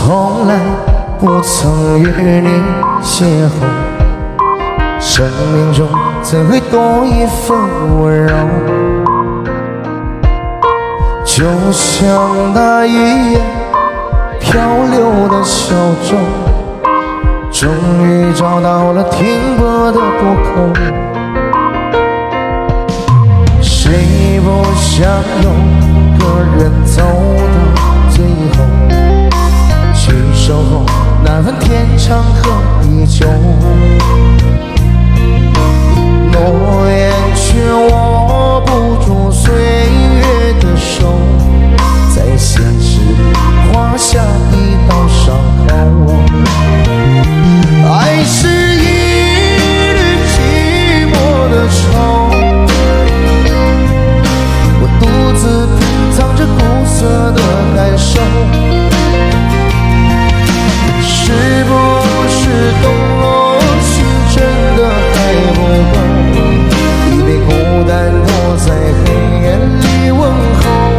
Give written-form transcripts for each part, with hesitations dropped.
从来不曾与你邂逅，生命中怎会多一份温柔？就像那一夜漂流的小舟，终于找到了停泊的渡口。谁不想有个人走到最后，去守候那份天长和地久？诺言却握不住岁月的手，在现实画下一道伤口。爱是一缕寂寞的愁，我独自品尝着苦涩的感受。是不是懂了，心真的还不够，一杯孤单躲在黑夜里问候。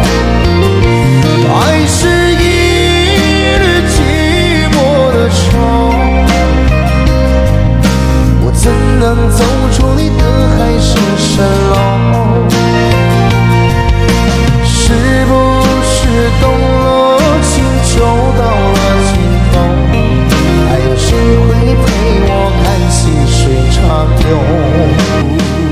爱是一缕寂寞的愁，我怎能走出你的海市蜃楼？是不是懂了，情就到了尽头，还有谁会陪我看细水长流？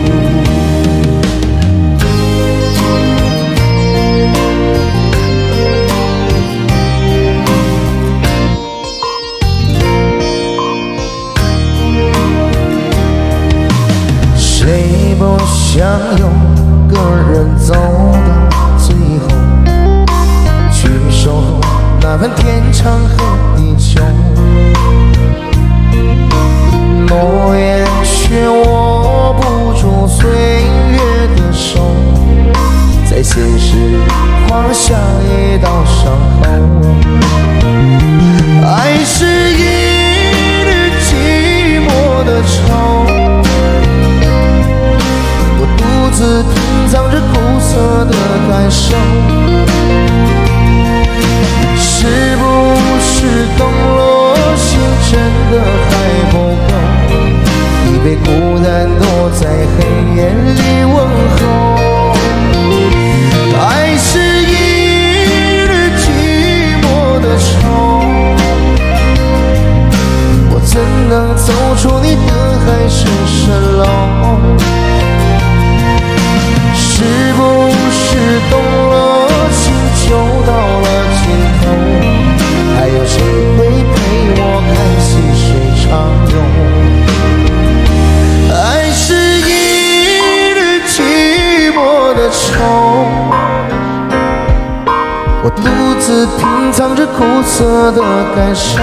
谁不想有个人走到最后，去守候那份天长和地久？诺言却握不住岁月的手，在现实画下一道伤口。爱是一缕寂寞的愁，我独自品尝着苦涩的感受。是不是懂了，心真的还不够，一杯孤单躲在黑夜里问候。爱是一缕寂寞的愁，我怎能走出你的海市蜃楼？是不是懂了，情就到了尽头，还有谁会陪我看细水长流？爱是一缕寂寞的愁，我独自品尝着苦涩的感受。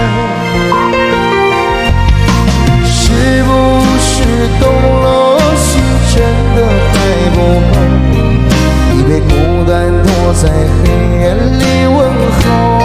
是不是懂了，心真的还不够，一杯孤单躲在黑夜里问候。